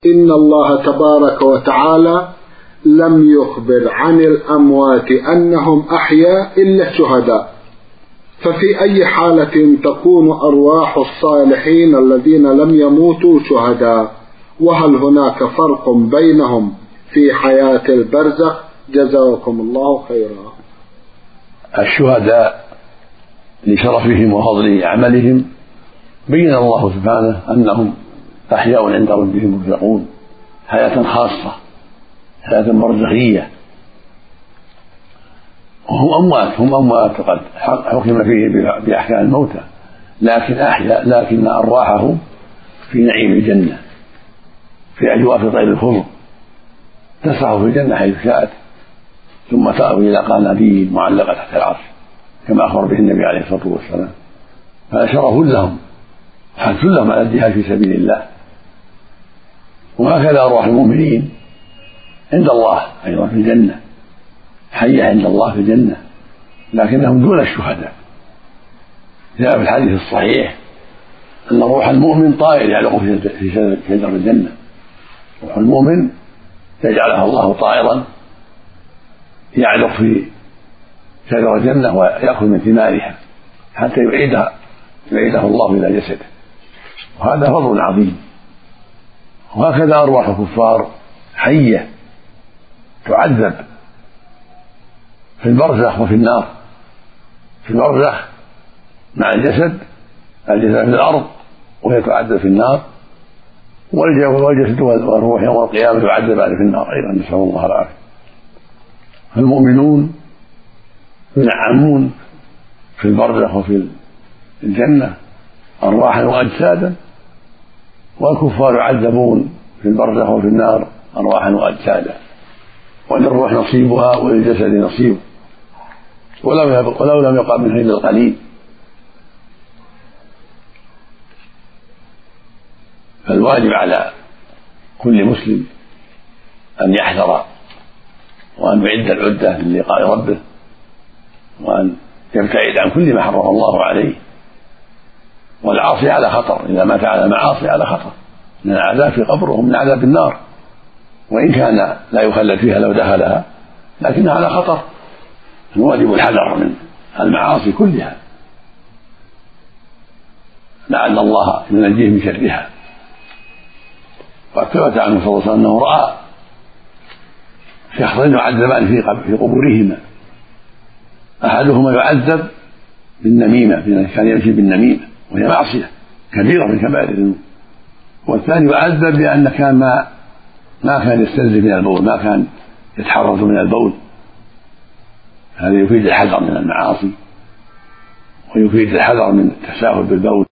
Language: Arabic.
إن الله تبارك وتعالى لم يخبر عن الأموات أنهم أحياء إلا الشهداء، ففي أي حالة تكون أرواح الصالحين الذين لم يموتوا شهداء؟ وهل هناك فرق بينهم في حياة البرزخ؟ جزاكم الله خيرا. الشهداء لشرفهم وفضل أعمالهم بين الله سبحانه أنهم أحياء عند ربهم يرزقون حياة خاصة، حياة برزخية، هم أموات قد حكم فيه بأحكام الموتى، لكن أحياء، لكن أرواحهم في نعيم الجنة في أجواف طير الخضر تسرح في الجنة حيث شاءت، ثم تأوي إلى قناديل معلقة تحت العرش كما أخبر به النبي عليه الصلاة والسلام. هذا شرف لهم، حث لهم على الجهاد في سبيل الله. وهكذا أرواح المؤمنين عند الله أيضا في الجنة، حية عند الله في الجنة، لكنهم دون الشهداء. جاء في الحديث الصحيح أن روح المؤمن طائر يعلق في شجر الجنة. روح المؤمن يجعلها الله طائرا يعلق في شجر الجنة ويأكل من ثمارها حتى يعيده الله إلى جسده، وهذا فضل عظيم. وهكذا أرواح الكفار حية تعذب في البرزخ وفي النار، في البرزخ مع الجسد في الأرض وهي تعذب في النار، والجسد والروح يوم القيامة يعذبان في النار أيضا، نسأل الله العافية. فالمؤمنون ينعمون في البرزخ وفي الجنة أرواحا وأجسادا، والكفار يعذبون في البرزخ وفي النار أرواحا وأجسادا، وللروح نصيبها وللجسد نصيب، ولو لم يقع منه إلا القليل. فالواجب على كل مسلم أن يحذر وأن يعد العدة للقاء ربه، وأن يبتعد عن كل ما حرم الله عليه. والعاصي على خطر، إذا مات على معاصي على خطر من العذاب في قبره ومن عذاب النار، وإن كان لا يخلد فيها لو دخلها لكنها على خطر. الواجب الحذر من المعاصي كلها لعل الله ينجيه من شرها. وقد ثبت عنه صلى الله عليه وسلم أنه رأى شخصين يعذبان في قبورهما، أحدهما يعذب بالنميمة، كان يمشي بالنميمة وهي معصية كبيرة من كبائر الذنوب، والثاني يعذب لأن كان ما كان يستنزف من البول، ما كان يتحرز من البول. هذا يفيد الحذر من المعاصي ويفيد الحذر من التساهل بالبول.